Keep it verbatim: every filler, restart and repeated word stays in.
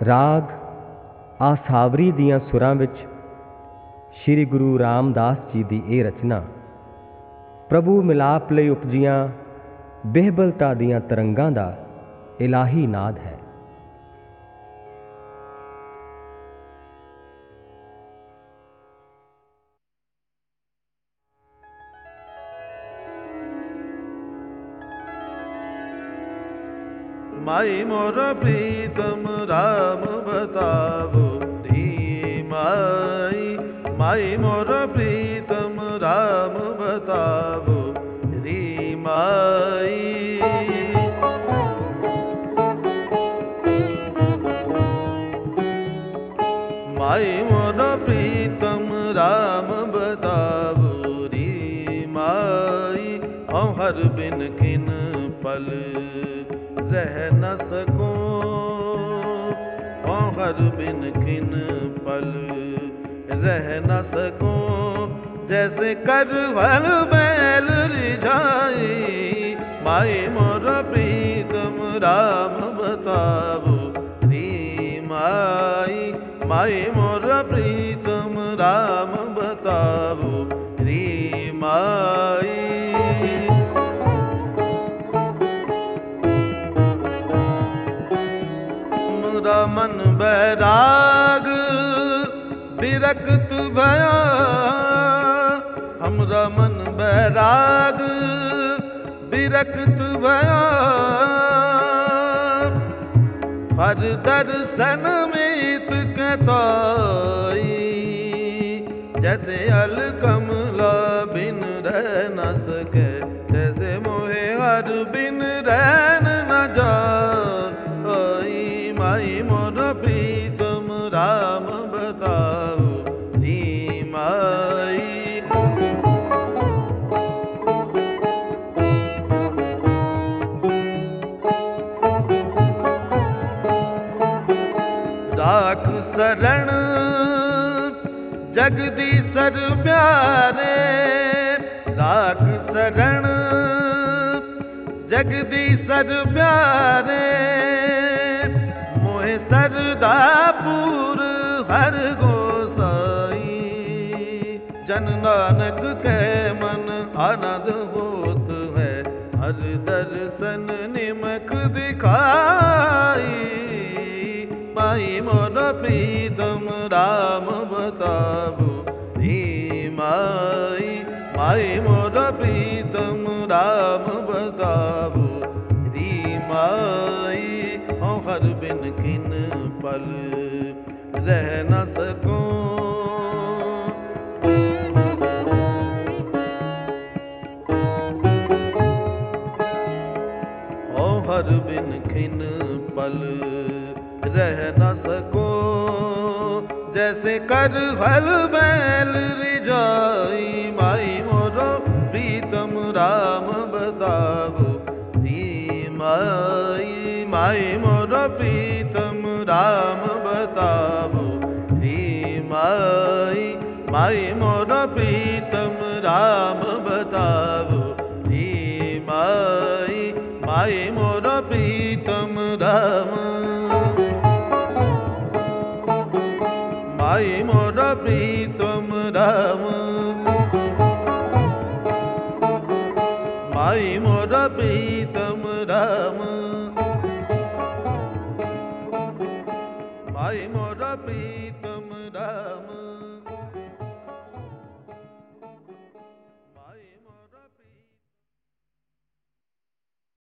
राग आसावरी दियां सुरां विच श्री गुरु रामदास जी दी ये रचना प्रभु मिलाप लई उपजियां बिहबलता दियां तरंगां दा इलाही नाद है। माई मोर प्रीतम राम बतावो धी माई, माई मोर प्रीतम राम बतावो धी माई। माई मोर प्रीतम राम बतावो धी माई, हम हर बिन किन पल रह न सकूं, हम हर बिन किन पल रह न सकूं, जैसे करवल बैल रिझाई। माई मोर प्रीतम राम बतावो धी माई, माई मोर प्रीतम राम बतावो धी माई। मन बैराग विरक्त भया, हमरा मन बैराग विरक्त भया, हर दर्शन मीत कहताई। जैसे अल कमला बिन रह न सके, जैसे मोहे हर बिन रहन न जाई। माई मोर प्रीतम राम बताओ धी माई। राख शरण जगदीशर प्यारे, राख शरण जगदीशर प्यारे, मोहे सरदापुर हर गोसाई। जन नानक के मन आनंद होत है, हर दर्शन निमक दिखाई। माई मोर प्रीतम राम बतावो धी माई, माई मोर प्रीतम राम बतावो धी माई। हम हर बिन किन पल रह न सकूं, हम हर बिन किन पल रह न सको, जैसे करवल बैल रिझाई। माई मोर प्रीतम राम बतावो धी माई, माई मोर प्रीतम राम बतावो धी माई, माई मोर प्रीतम राम बतावो धी माई, माई मोर प्रीतम राम, माई मोर प्रीतम राम, माई मोर प्रीतम राम, माई मोर प्रीतम राम।